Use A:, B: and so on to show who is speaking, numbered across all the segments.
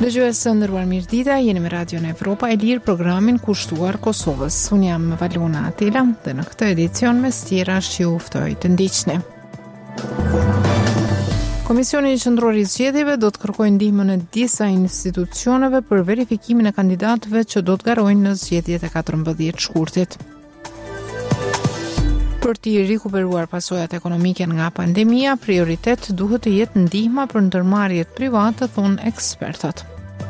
A: Dëgjues së nderuar, mirëdita, jeni me Radion Evropa e Lirë, programin kushtuar Kosovës. Unë jam Valona Atela dhe në këtë edicion mes tjera që ju ftoj të ndiqni. Komisioni Qendror i Zgjedhjeve do të kërkojë ndihmën e disa institucioneve për verifikimin e kandidatëve që do të garojnë në zgjedhjet e 14 shkurtit. Për të rikuperuar pasojat ekonomike nga pandemia, prioritet duhet të jetë ndihma për ndërmarrjet private, thonë ekspertët.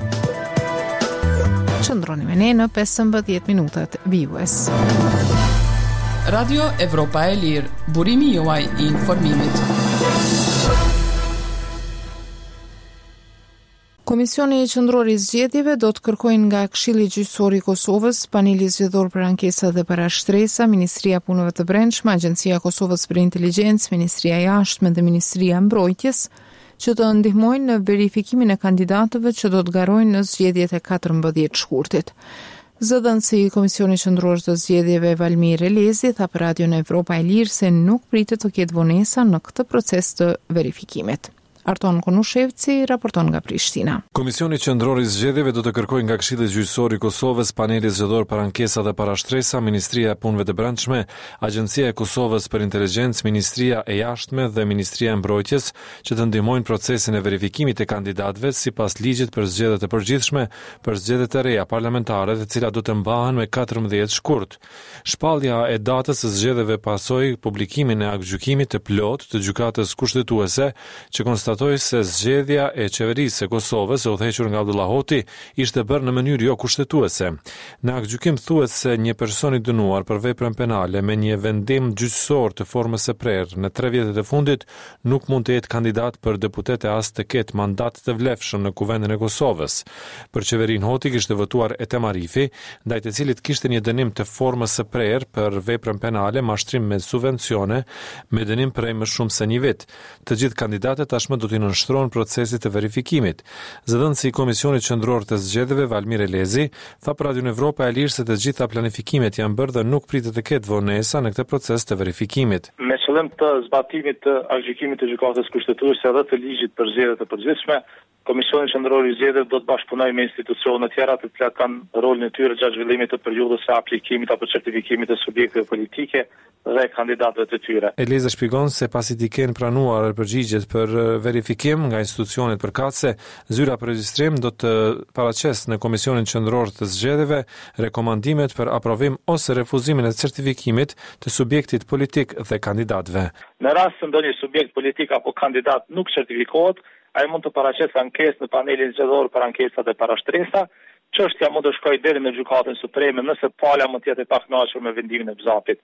A: Qëndroni me ne në 15 minutat vijues.
B: Radio Evropa e Lirë, burimi juaj i informimit.
A: Komisioni Qendror i Zgjedhjeve do të kërkojë nga Këshilli Gjyqësor i Kosovës, Paneli Zgjedhor për Ankesa dhe Parashtresa, Ministria e Punëve të Brendshme, Agjencia e Kosovës për Inteligjencë, Ministria e Jashtme dhe Ministria e Mbrojtjes, që të ndihmojnë në verifikimin e kandidatëve që do të garojnë në zgjedhjet e 14 shkurtit. Zëdhënësi i Komisioni Qendror të Zgjedhjeve Valmir Elezi tha për Radion Evropa e Lirë se nuk pritet të ketë vonesa në këtë proces të verifikimit. Arton Konushevci raporton nga Prishtina.
C: Komisioni Qendror i Zgjedhjeve do të kërkojë nga Këshilli Gjyqësor i Kosovës, Paneli Zgjedhor për Ankesa dhe Parashtresa, Ministria e Punëve të Brendshme, Agjencia e Kosovës për Inteligjencë, Ministria e Jashtme dhe Ministria e Mbrojtjes që të ndihmojnë procesin e verifikimit të kandidatëve sipas ligjit për zgjedhjet e përgjithshme për zgjedhjet e reja parlamentare, të cilat do të mbahen me 14 shkurt. Shpallja e datës së zgjedhjeve pasoi publikimin e aktgjykimit të plotë të gjykatës kushtetuese që konstatoi se zgjedhja e qeverisë së Kosovës e udhëhequr nga Abdullah Hoti ishte bërë në mënyrë jo kushtetuese. Në aktgjykim thuhet se një person i dënuar për veprën penale me një vendim gjyqësor të formës së prerë në 3 vjetet e fundit nuk mund të jetë kandidat për deputet e as të ketë mandat të vlefshëm në Kuvendin e Kosovës. Për qeverinë Hoti kishte votuar Etem Arifi, ndaj të cilit kishte një dënim të formës së prerë për veprën penale, mashtrim me subvencione, me dënim prej më shumë se 1 vit. Të gjithë kandidatët tashmë do të nënshtrohen procesit të verifikimit. Zëdhënësi i Komisionit Qendror të Zgjedhjeve Valmir Elezi tha për Radion Evropa e Lirë se të gjitha planifikimet janë bërë dhe nuk pritet të ketë vonesa në këtë proces të verifikimit.
D: Me qëllim të zbatimit të aktgjykimit të gjykatës kushtetuese dhe të ligjit për zgjedhjet e përgjithshme, Komisioni Qendror i Zgjedhjeve do të bashkëpunojë me institucione të tjera të cilat kanë rolin e tyre gjatë zhvillimit të periudhës së aplikimit apo certifikimit të subjekteve politike dhe kandidatëve të tyre.
C: Eleza shpjegon se pasi të kenë pranuar përgjigjet për verifikim nga institucionet përkatëse, zyra për regjistrim do të paraqesë në Komisionin Qendror të Zgjedhjeve rekomandimet për aprovim ose refuzimin e certifikimit të subjektit politik dhe kandidatëve.
D: Në rast se ndonjë subjekt politik apo kandidat nuk certifikohet, ai mund të paraqesë ankesë në Panelin Zgjedhor për Ankesa dhe Parashtresa. Çështja mund të shkojë deri në Gjykatën Supreme nëse pala mund të jetë e pakënaqur me vendimin e BZAP-it.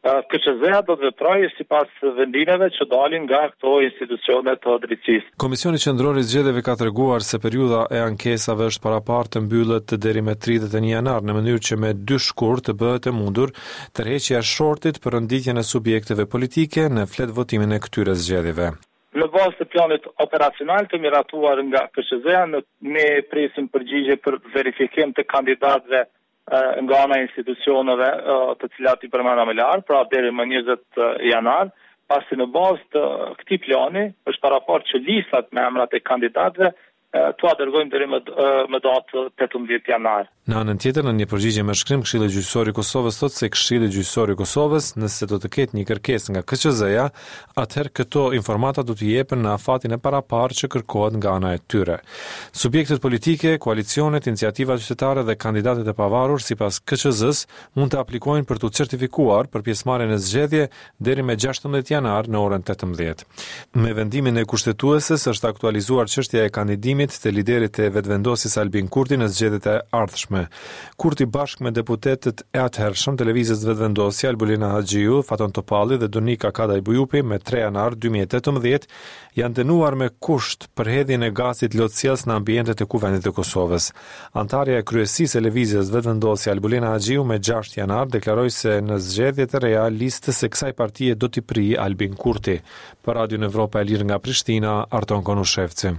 D: KQZ-ja do të veprojë sipas vendimeve që dalin nga këto institucione të drejtësisë.
C: Komisioni Qendror i Zgjedhjeve ka treguar se periudha e ankesave është parapartë të mbyllet deri me 31 janar në mënyrë që me 2 shkurt të bëhet e mundur tërheqja e shortit për renditjen e subjekteve politike në flet votimin e këtyre zgjedhjeve.
D: Në bazë të planit operacional të miratuar nga KQZ-ja, ne presim përgjigje për verifikim të kandidatëve nga ana e institucioneve të cilat i përmenda më lart, pra deri më 20 janar, pasi në bazë të këtij plani është parapartë që listat me emrat e kandidatëve tu dërgojmë deri më datë 18 janar.
C: Në anën tjetër, në një përgjigje me shkrim, Këshilli Gjyqësor i Kosovës thotë se Këshilli Gjyqësor i Kosovës, nëse do të ketë një kërkesë nga KQZ-ja, atëherë këto informata do të jepen në afatin e paraparë që kërkohet nga ana e tyre. Subjektet politike, koalicionet, iniciativat qytetare dhe kandidatët e pavarur sipas KQZ-s mund të aplikojnë për të certifikuar për pjesëmarrjen e zgjedhje deri me 16 janar në orën 18. Me vendimin e kushtetueses është aktualizuar çështja e kandidimit të liderit e vetevendosjes Albin Kurti në zgjedhjet e ardhshme. Kurti bashkë me deputetët e atëhershëm të lëvizjes vetëvendosje Albulina Haxhiu, Faton Topalli dhe Donika Kadaj Bujupi me 3 janar 2018 janë dënuar me kusht për hedhjen e gazit lotësjellës në ambientet e Kuvendit të Kosovës. Antarja e kryesisë e lëvizjes vetëvendosje Albulina Haxhiu me 6 janar deklaroi se në zgjedhjet e reja listës së kësaj partie do t'i prijë Albin Kurti. Për Radion Evropa e Lirë nga Prishtina, Arton Konushevci.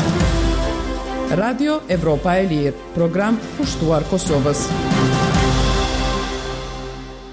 B: Radio Evropa e Lirë, program kushtuar Kosovës.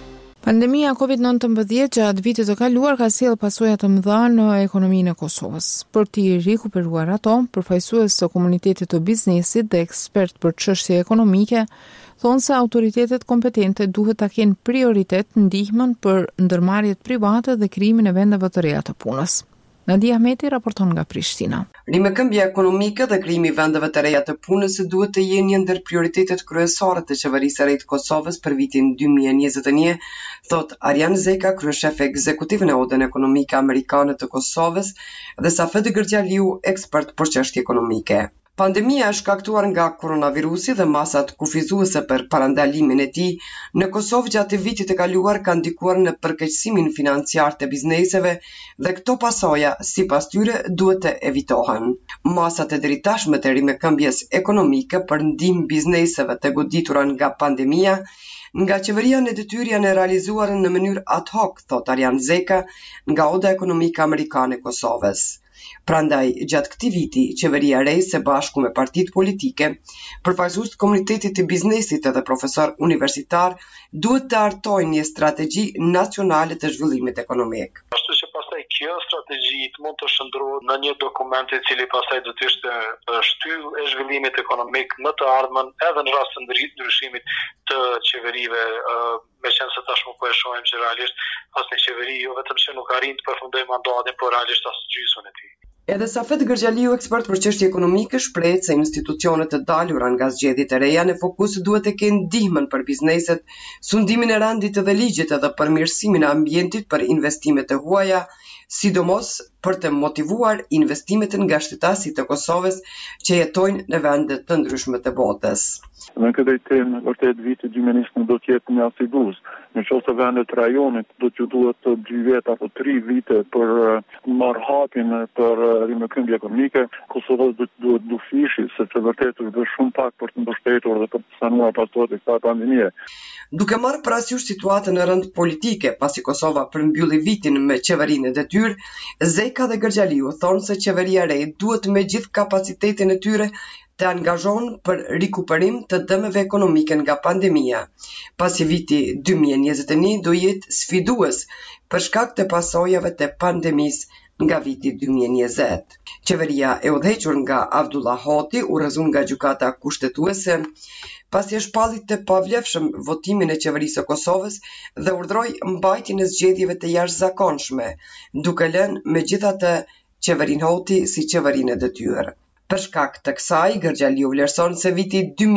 A: Pandemia COVID-19 gjatë vitit të kaluar ka sjellë pasoja të mëdha në ekonominë e Kosovës. Për të rikuperuar ato, përfaqësues të komunitetit të biznesit dhe ekspert për çështje ekonomike thonë se autoritetet kompetente duhet ta kenë prioritet ndihmën për ndërmarrjet private dhe krijimin e vendeve të reja të punës. Nadia Ahmeti raporton nga Prishtina.
E: Rimëkëmbja ekonomike dhe krijimi i vendeve të reja të punës duhet të jenë një ndër prioritetet kryesore të qeverisë së re të Kosovës për vitin 2021, thot Arjan Zeka, kryeshef ekzekutiv në Odën Ekonomike Amerikane të Kosovës, dhe Safet Gërgjaliu, ekspert për çështje ekonomike. Pandemia është shkaktuar nga koronavirusi dhe masat kufizuese për parandalimin e tij në Kosovë gjatë vitit të kaluar kanë ndikuar në përkeqësimin financiar të bizneseve dhe këto pasoja sipas tyre duhet të evitohen. Masat e dritashme të rimëkëmbjes ekonomike për ndihmë bizneseve të goditura nga pandemia nga qeveria në detyrë janë realizuar në mënyrë ad hoc, thot Arjan Zeka, nga Oda Ekonomike Amerikane e Kosovës. Prandaj, gjatë këtij viti, qeveria e re së bashku me partitë politike, përfaqësues të komunitetit të biznesit dhe profesor universitar duhet të hartojnë një strategji nacionale të zhvillimit ekonomik.
F: Ashtu që pastaj kjo strategji mund të shndrohet në një dokument i cili pastaj do të ishte shtyllë e zhvillimit ekonomik në të ardhmen edhe në rast të ndryshimit të qeverive, meqense se tashmë po e shohim që realisht asnjë qeveri jo vetëm që nuk arrin të përfundojë mandatin, por realisht as gjysmën e tij.
E: Edhe Safet Gërgjaliu, ekspert për çështje ekonomike, shpreh se institucionet të dalura nga zgjedhjet e reja në fokus duhet të kenë ndihmën për bizneset, sundimin e rendit dhe ligjit edhe përmirësimin e ambientit për investimet e huaja, sidomos për të motivuar investimet nga shtetasit të Kosovës që jetojnë në vende të ndryshme të botës.
G: Në këtë temë, vërtet viti 2021 do të jetë një sigurt. Në qoftë se vendet e rajonit do t'ju duhet 2 vjet apo 3 vite për marrëhapjen për rimëkëmbje ekonomike, Kosova duhet dufishi sepse vërtet është bërë shumë pak për të mbështetur dhe për të sanuar pasojet e kësaj pandemie.
E: Duke marrë parasysh situatën në rënd politike, pasi Kosova përmbylli vitin me qeverinë e detyrë, Zeka dhe Gërgjaliu thonë se qeveria e re duhet me gjithë kapacitetin e tyre të angazhon për rikuperim të dëmeve ekonomike nga pandemia, pasi viti 2021 do jetë sfidues për shkak të pasojave të pandemisë nga viti 2020. Qeveria e udhëhequr nga Abdullah Hoti u rrezon nga gjykata kushtetuese, pasi e shpalli të pavlefshëm votimin e qeverisë së Kosovës dhe urdhroi mbajtjen e zgjedhjeve të jashtëzakonshme, duke lënë megjithatë qeverinë Hoti si qeverinë e detyrë. Për shkak të kësaj, Gërgjaliu vlerëson se viti